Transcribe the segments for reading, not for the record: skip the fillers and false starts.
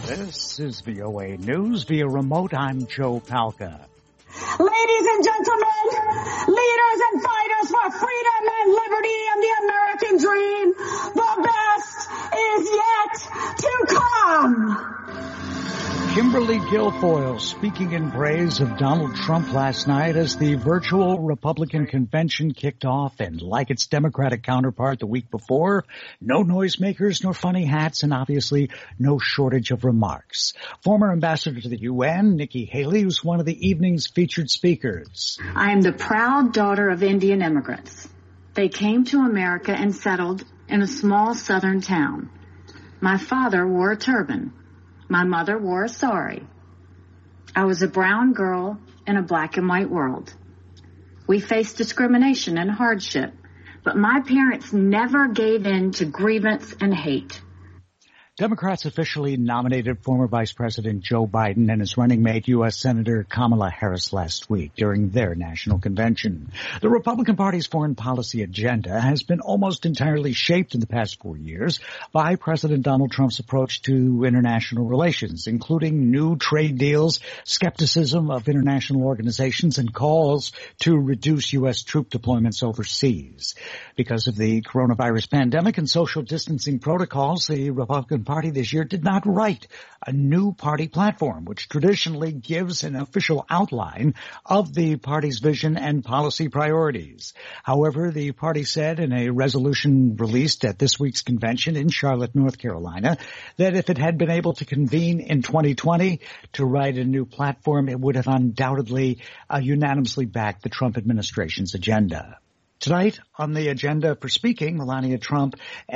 This is VOA News via remote. I'm Joe Palca. Ladies and gentlemen, leaders and fighters for freedom and liberty and the American dream, the best is yet to come. Kimberly Guilfoyle speaking in praise of Donald Trump last night as the virtual Republican convention kicked off, and like its Democratic counterpart the week before, no noisemakers nor funny hats, and obviously no shortage of remarks. Former ambassador to the UN, Nikki Haley, was one of the evening's featured speakers. I am the proud daughter of Indian immigrants. They came to America and settled in a small southern town. My father wore a turban. My mother wore a sari. I was a brown girl in a black and white world. We faced discrimination and hardship, but my parents never gave in to grievance and hate. Democrats officially nominated former Vice President Joe Biden and his running mate, U.S. Senator Kamala Harris, last week during their national convention. The Republican Party's foreign policy agenda has been almost entirely shaped in the past 4 years by President Donald Trump's approach to international relations, including new trade deals, skepticism of international organizations, and calls to reduce U.S. troop deployments overseas. Because of the coronavirus pandemic and social distancing protocols, the Republican Party this year did not write a new party platform, which traditionally gives an official outline of the party's vision and policy priorities. However, the party said in a resolution released at this week's convention in Charlotte, North Carolina, that if it had been able to convene in 2020 to write a new platform, it would have undoubtedly unanimously backed the Trump administration's agenda. Tonight on the agenda for speaking, Melania Trump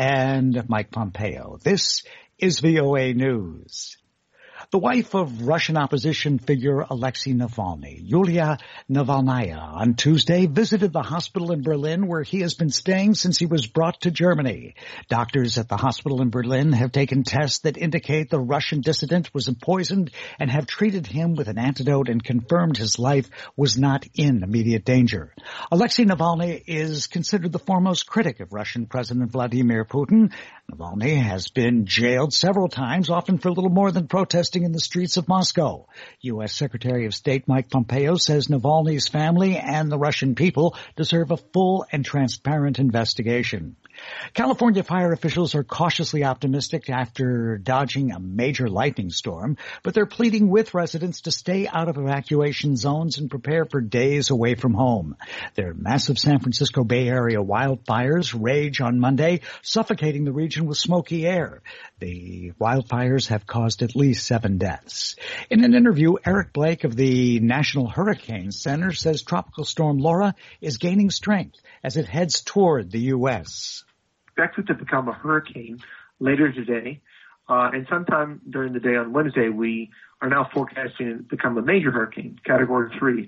and Mike Pompeo. This is VOA News. The wife of Russian opposition figure Alexei Navalny, Yulia Navalnaya, on Tuesday visited the hospital in Berlin where he has been staying since he was brought to Germany. Doctors at the hospital in Berlin have taken tests that indicate the Russian dissident was poisoned and have treated him with an antidote and confirmed his life was not in immediate danger. Alexei Navalny is considered the foremost critic of Russian President Vladimir Putin. Navalny has been jailed several times, often for little more than protesting in the streets of Moscow. U.S. Secretary of State Mike Pompeo says Navalny's family and the Russian people deserve a full and transparent investigation. California fire officials are cautiously optimistic after dodging a major lightning storm, but they're pleading with residents to stay out of evacuation zones and prepare for days away from home. Their massive San Francisco Bay Area wildfires rage on Monday, suffocating the region with smoky air. The wildfires have caused at least 7 deaths. In an interview, Eric Blake of the National Hurricane Center says Tropical Storm Laura is gaining strength as it heads toward the U.S. Expected to become a hurricane later today, and sometime during the day on Wednesday, we are now forecasting it to become a major hurricane, Category 3.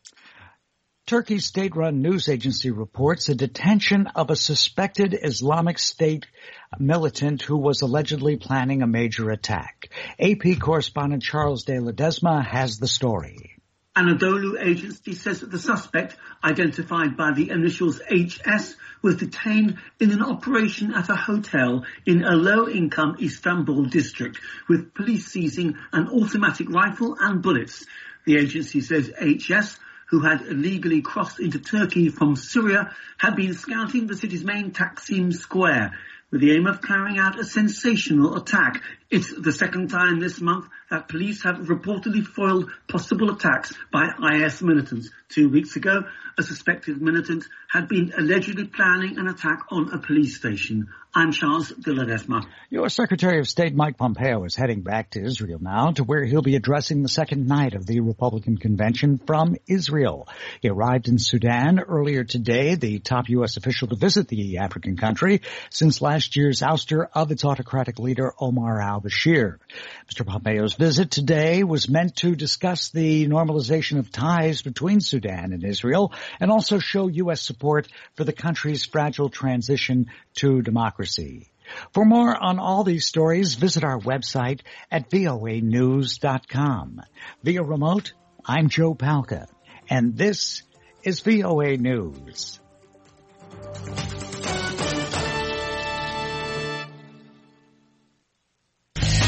Turkey's state-run news agency reports a detention of a suspected Islamic State militant who was allegedly planning a major attack. AP correspondent Charles de Ledesma has the story. Anadolu agency says that the suspect, identified by the initials HS, was detained in an operation at a hotel in a low-income Istanbul district, with police seizing an automatic rifle and bullets. The agency says HS, who had illegally crossed into Turkey from Syria, had been scouting the city's main Taksim Square with the aim of carrying out a sensational attack. It's the second time this month that police have reportedly foiled possible attacks by IS militants. 2 weeks ago, a suspected militant had been allegedly planning an attack on a police station. I'm Charles de Ledesma. U.S. Secretary of State Mike Pompeo is heading back to Israel now, to where he'll be addressing the second night of the Republican convention from Israel. He arrived in Sudan earlier today, the top U.S. official to visit the African country since last year's ouster of its autocratic leader Omar al-Bashir. Mr. Pompeo's visit today was meant to discuss the normalization of ties between Sudan and Israel and also show U.S. support for the country's fragile transition to democracy. For more on all these stories, visit our website at voanews.com. Via remote, I'm Joe Palca, and this is VOA News.